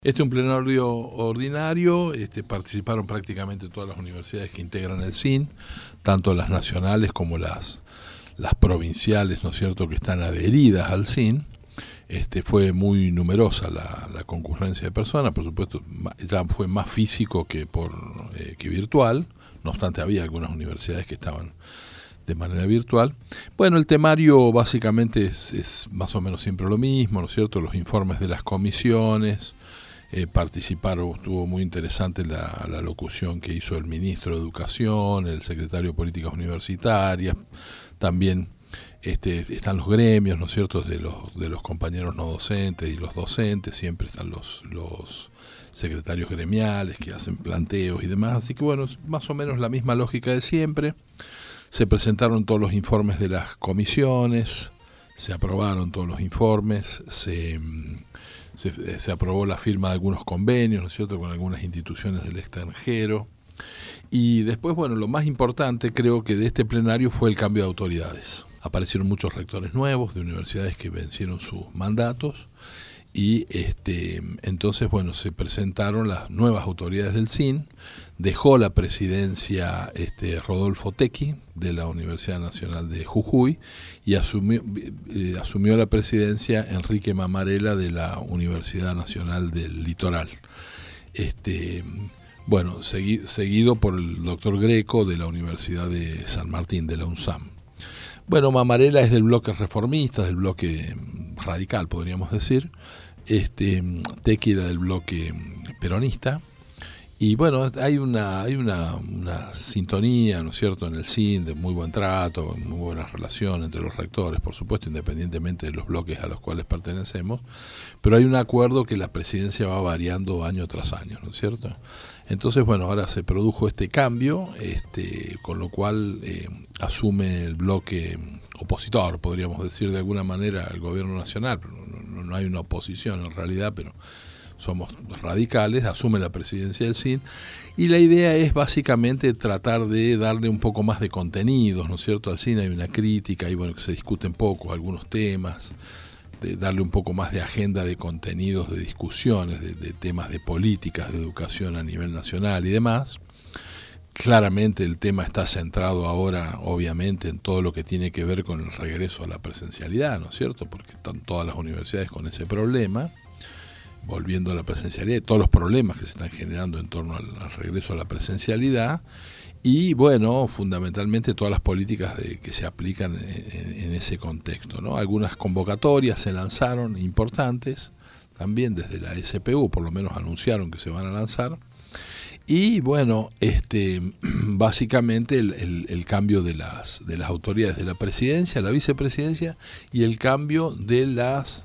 Este es un plenario ordinario, participaron prácticamente todas las universidades que integran el CIN, tanto las nacionales como las provinciales, ¿no es cierto?, que están adheridas al CIN. Fue muy numerosa la concurrencia de personas, por supuesto, ya fue más físico que virtual, no obstante había algunas universidades que estaban de manera virtual. Bueno, el temario básicamente es más o menos siempre lo mismo, ¿no es cierto?, los informes de las comisiones. Participaron, estuvo muy interesante la locución que hizo el ministro de Educación, el secretario de Políticas Universitarias, también están los gremios, ¿no es cierto?, de los compañeros no docentes y los docentes, siempre están los secretarios gremiales que hacen planteos y demás, así que bueno, es más o menos la misma lógica de siempre. Se presentaron todos los informes de las comisiones, se aprobaron todos los informes, se aprobó la firma de algunos convenios, ¿no es cierto?, con algunas instituciones del extranjero. Y después, bueno, lo más importante creo que de este plenario fue el cambio de autoridades. Aparecieron muchos rectores nuevos de universidades que vencieron sus mandatos y entonces, bueno, se presentaron las nuevas autoridades del CIN. Dejó la presidencia Rodolfo Tequi de la Universidad Nacional de Jujuy y asumió la presidencia Enrique Mamarela de la Universidad Nacional del Litoral. Bueno, seguido por el doctor Greco de la Universidad de San Martín, de la UNSAM. Bueno, Mamarela es del bloque reformista, del bloque radical, podríamos decir. Tequi era del bloque peronista. Y bueno, hay una sintonía, ¿no es cierto?, en el CIN, de muy buen trato, muy buena relación entre los rectores, por supuesto, independientemente de los bloques a los cuales pertenecemos, pero hay un acuerdo que la presidencia va variando año tras año, ¿no es cierto? Entonces, bueno, ahora se produjo este cambio, con lo cual asume el bloque opositor, podríamos decir de alguna manera, al gobierno nacional. No hay una oposición en realidad, pero somos radicales, asume la presidencia del CIN, y la idea es básicamente tratar de darle un poco más de contenidos, ¿no es cierto? Al CIN hay una crítica, y bueno, que se discuten poco algunos temas, de darle un poco más de agenda de contenidos, de discusiones, de temas de políticas, de educación a nivel nacional y demás. Claramente el tema está centrado ahora, obviamente, en todo lo que tiene que ver con el regreso a la presencialidad, ¿no es cierto? Porque están todas las universidades con ese problema, volviendo a la presencialidad, y todos los problemas que se están generando en torno al regreso a la presencialidad, y bueno, fundamentalmente todas las políticas que se aplican en ese contexto, ¿no? Algunas convocatorias se lanzaron importantes, también desde la SPU, por lo menos anunciaron que se van a lanzar, y bueno, básicamente el cambio de las autoridades de la presidencia, la vicepresidencia, y el cambio de las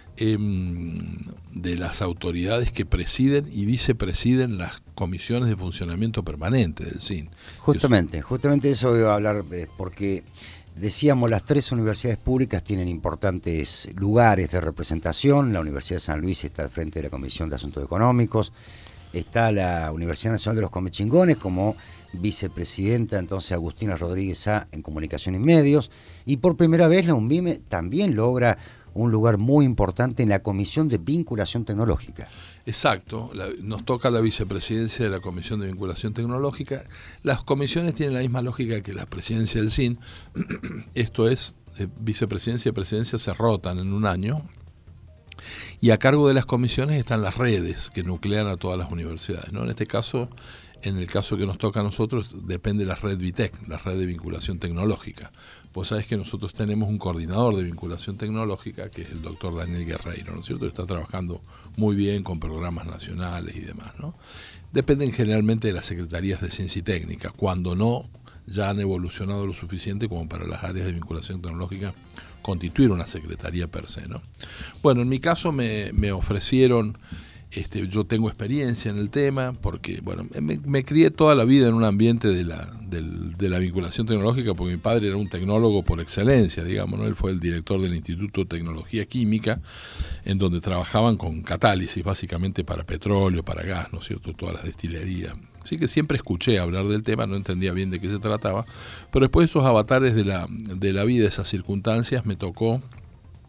autoridades que presiden y vicepresiden las comisiones de funcionamiento permanente del CIN. Justamente eso iba a hablar, porque decíamos, las tres universidades públicas tienen importantes lugares de representación. La Universidad de San Luis está al frente de la Comisión de Asuntos Económicos, está la Universidad Nacional de los Comechingones como vicepresidenta, entonces, Agustina Rodríguez A en Comunicación y Medios, y por primera vez la UNVIME también logra un lugar muy importante en la Comisión de Vinculación Tecnológica. Exacto, nos toca la vicepresidencia de la Comisión de Vinculación Tecnológica. Las comisiones tienen la misma lógica que la presidencia del CIN, esto es, vicepresidencia y presidencia se rotan en un año, y a cargo de las comisiones están las redes que nuclean a todas las universidades, ¿no? En este caso, en el caso que nos toca a nosotros, depende de la red VITEC, la red de vinculación tecnológica. Vos sabés que nosotros tenemos un coordinador de vinculación tecnológica, que es el doctor Daniel Guerreiro, ¿no es cierto? Está trabajando muy bien con programas nacionales y demás, ¿no? Dependen generalmente de las secretarías de ciencia y técnica, cuando no, ya han evolucionado lo suficiente como para las áreas de vinculación tecnológica constituir una secretaría per se, ¿no? Bueno, en mi caso me ofrecieron, yo tengo experiencia en el tema, porque bueno, me crié toda la vida en un ambiente de la vinculación tecnológica, porque mi padre era un tecnólogo por excelencia, digamos, ¿no? Él fue el director del Instituto de Tecnología Química, en donde trabajaban con catálisis, básicamente para petróleo, para gas, ¿no es cierto?, todas las destilerías. Así que siempre escuché hablar del tema, no entendía bien de qué se trataba, pero después de esos avatares de la vida, esas circunstancias, me tocó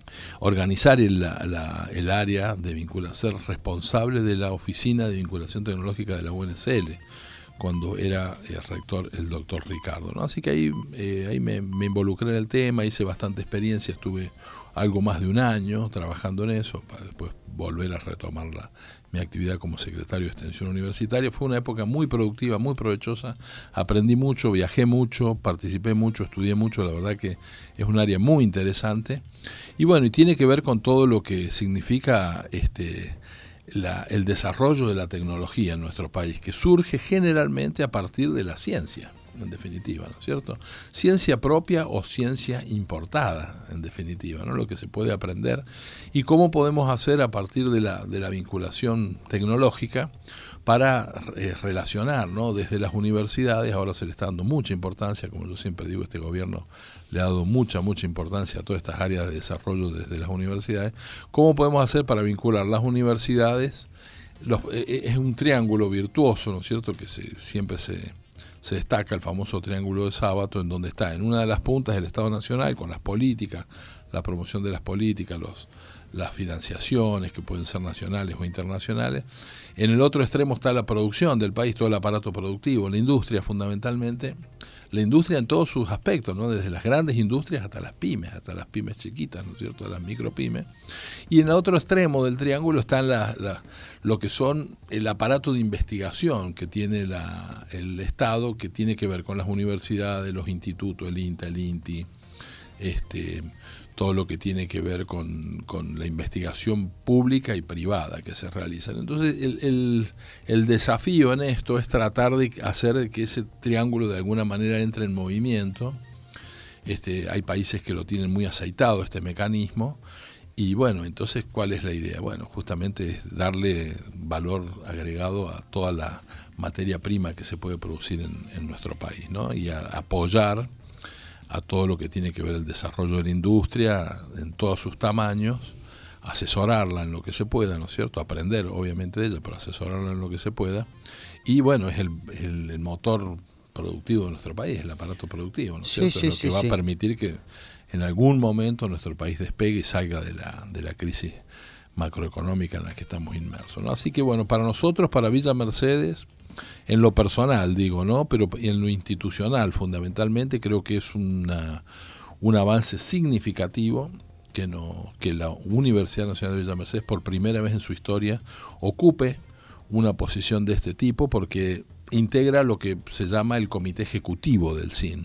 organizar el área de vinculación, ser responsable de la oficina de vinculación tecnológica de la UNSL, cuando era rector el doctor Ricardo, ¿no? Así que ahí me involucré en el tema, hice bastante experiencia, estuve algo más de un año trabajando en eso, para después volver a retomar mi actividad como secretario de Extensión Universitaria. Fue una época muy productiva, muy provechosa, aprendí mucho, viajé mucho, participé mucho, estudié mucho, la verdad que es un área muy interesante. Y bueno, y tiene que ver con todo lo que significa el desarrollo de la tecnología en nuestro país, que surge generalmente a partir de la ciencia, en definitiva, ¿no es cierto? Ciencia propia o ciencia importada, en definitiva, ¿no? Lo que se puede aprender y cómo podemos hacer a partir de la vinculación tecnológica para relacionar, ¿no? Desde las universidades. Ahora se le está dando mucha importancia, como yo siempre digo, este gobierno le ha dado mucha importancia a todas estas áreas de desarrollo desde las universidades. ¿Cómo podemos hacer para vincular las universidades? Es un triángulo virtuoso, ¿no es cierto?, que siempre se destaca, el famoso triángulo de Sábato, en donde está en una de las puntas el Estado Nacional con las políticas, la promoción de las políticas, las financiaciones que pueden ser nacionales o internacionales. En el otro extremo está la producción del país, todo el aparato productivo, la industria fundamentalmente, la industria en todos sus aspectos, ¿no? Desde las grandes industrias hasta las pymes chiquitas, ¿no es cierto?, las micropymes. Y en el otro extremo del triángulo están lo que son el aparato de investigación que tiene el Estado, que tiene que ver con las universidades, los institutos, el INTA, el INTI, todo lo que tiene que ver con la investigación pública y privada que se realiza. Entonces el desafío en esto es tratar de hacer que ese triángulo de alguna manera entre en movimiento. Hay países que lo tienen muy aceitado este mecanismo, y bueno, entonces ¿cuál es la idea? Bueno, justamente es darle valor agregado a toda la materia prima que se puede producir en nuestro país, ¿no? Y apoyar a todo lo que tiene que ver el desarrollo de la industria en todos sus tamaños, asesorarla en lo que se pueda, ¿no es cierto?, aprender obviamente de ella, pero asesorarla en lo que se pueda. Y bueno, es el motor productivo de nuestro país, el aparato productivo, ¿no es cierto? Es lo que va a permitir que en algún momento nuestro país despegue y salga de la crisis macroeconómica en la que estamos inmersos, ¿no? Así que bueno, para nosotros, para Villa Mercedes, en lo personal digo, ¿no?, pero en lo institucional fundamentalmente, creo que es un avance significativo que la Universidad Nacional de Villa Mercedes por primera vez en su historia ocupe una posición de este tipo, porque integra lo que se llama el Comité Ejecutivo del CIN.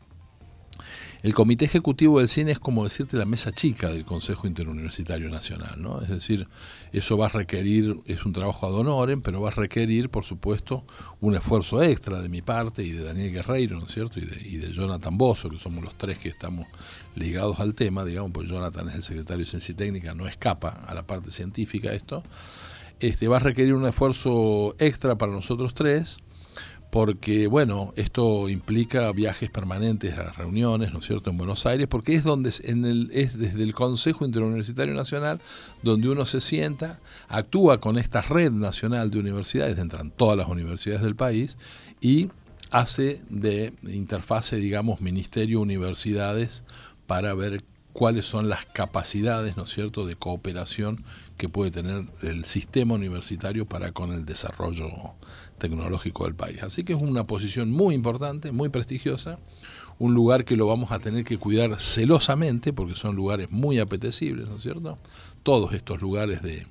El Comité Ejecutivo del CIN es como decirte la mesa chica del Consejo Interuniversitario Nacional, ¿no? Es decir, eso va a requerir, es un trabajo ad honorem, pero va a requerir, por supuesto, un esfuerzo extra de mi parte y de Daniel Guerreiro, ¿no es cierto?, y de Jonathan Bozo, que somos los tres que estamos ligados al tema, digamos, pues Jonathan es el secretario de Ciencia y Técnica, no escapa a la parte científica esto. Va a requerir un esfuerzo extra para nosotros tres, porque, bueno, esto implica viajes permanentes a reuniones, ¿no es cierto?, en Buenos Aires, porque es desde el Consejo Interuniversitario Nacional donde uno se sienta, actúa con esta red nacional de universidades, entran todas las universidades del país, y hace de interfase, digamos, ministerio-universidades para ver cuáles son las capacidades, ¿no es cierto?, de cooperación que puede tener el sistema universitario para con el desarrollo tecnológico del país. Así que es una posición muy importante, muy prestigiosa, un lugar que lo vamos a tener que cuidar celosamente, porque son lugares muy apetecibles, ¿no es cierto? Todos estos lugares de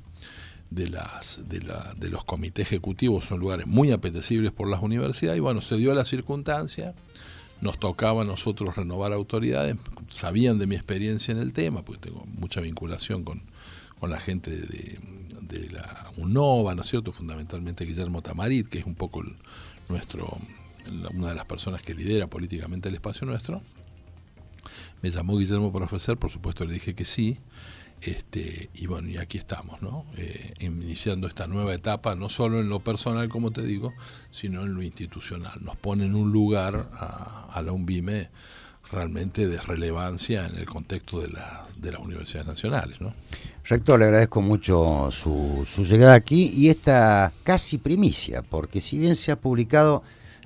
los comités ejecutivos son lugares muy apetecibles por las universidades, y bueno, se dio la circunstancia, nos tocaba a nosotros renovar autoridades, sabían de mi experiencia en el tema, porque tengo mucha vinculación con la gente de la UNOVA, ¿no es cierto?, fundamentalmente Guillermo Tamarit, que es un poco una de las personas que lidera políticamente el espacio nuestro. Me llamó Guillermo para ofrecer, por supuesto le dije que sí, y bueno, y aquí estamos, ¿no?, iniciando esta nueva etapa, no solo en lo personal, como te digo, sino en lo institucional. Nos pone en un lugar a la UNVIME realmente de relevancia en el contexto de las universidades nacionales, ¿no? Rector, le agradezco mucho su llegada aquí y esta casi primicia, porque si bien se ha publicado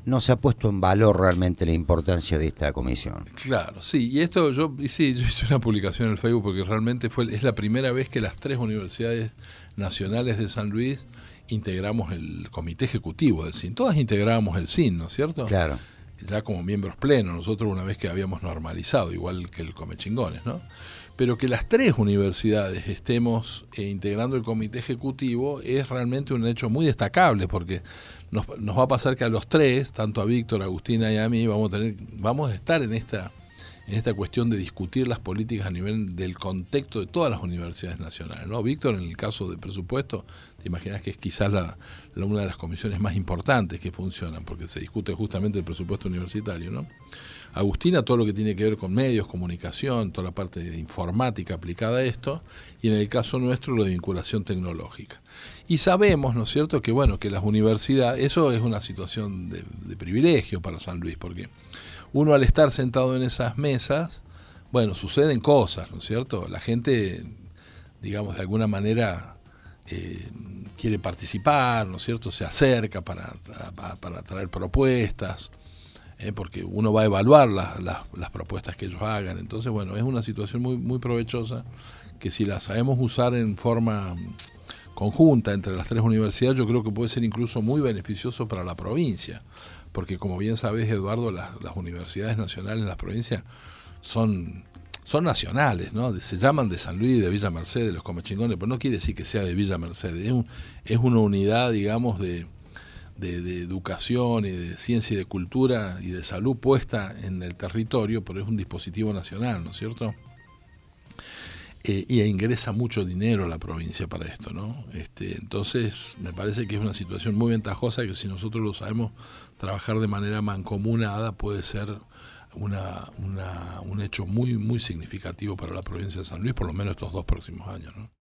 no se ha puesto en valor realmente la importancia de esta comisión. Claro, sí, y esto yo hice una publicación en el Facebook porque realmente es la primera vez que las 3 universidades nacionales de San Luis integramos el comité ejecutivo del CIN. Todas integrábamos el CIN, ¿no es cierto? Claro. Ya como miembros plenos, nosotros una vez que habíamos normalizado, igual que el Comechingones, ¿no? Pero que las 3 universidades estemos integrando el comité ejecutivo es realmente un hecho muy destacable, porque nos va a pasar que a los 3, tanto a Víctor, a Agustina y a mí, vamos a estar en esta cuestión de discutir las políticas a nivel del contexto de todas las universidades nacionales, ¿no? Víctor, en el caso de presupuesto, te imaginas que es quizás una de las comisiones más importantes que funcionan, porque se discute justamente el presupuesto universitario, ¿no? Agustina, todo lo que tiene que ver con medios, comunicación, toda la parte de informática aplicada a esto, y en el caso nuestro lo de vinculación tecnológica. Y sabemos, ¿no es cierto?, que bueno, que las universidades, eso es una situación de privilegio para San Luis, porque uno al estar sentado en esas mesas, bueno, suceden cosas, ¿no es cierto? La gente, digamos, de alguna manera quiere participar, ¿no es cierto?, se acerca para traer propuestas, porque uno va a evaluar las propuestas que ellos hagan. Entonces, bueno, es una situación muy, muy provechosa que si la sabemos usar en forma conjunta entre las 3 universidades, yo creo que puede ser incluso muy beneficioso para la provincia, porque como bien sabes, Eduardo, las universidades nacionales en las provincias son nacionales, ¿no? Se llaman de San Luis, de Villa Mercedes, de los Comechingones, pero no quiere decir que sea de Villa Mercedes, es una unidad, digamos, de educación y de ciencia y de cultura y de salud puesta en el territorio, pero es un dispositivo nacional, ¿no es cierto? Y ingresa mucho dinero a la provincia para esto, ¿no? Entonces, me parece que es una situación muy ventajosa que si nosotros lo sabemos trabajar de manera mancomunada puede ser un hecho muy, muy significativo para la provincia de San Luis, por lo menos estos 2 próximos años, ¿no?